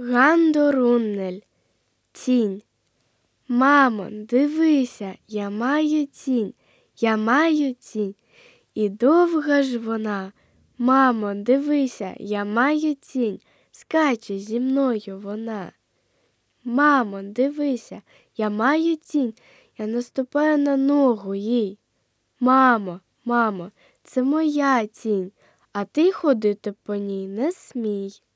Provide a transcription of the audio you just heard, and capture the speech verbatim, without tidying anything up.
Гандоруннель. Тінь. Мамо, дивися, я маю тінь, я маю тінь. І довга ж вона. Мамо, дивися, я маю тінь, скаче зі мною вона. Мамо, дивися, я маю тінь, я наступаю на ногу їй. Мамо, мамо, це моя тінь, а ти ходити по ній не смій.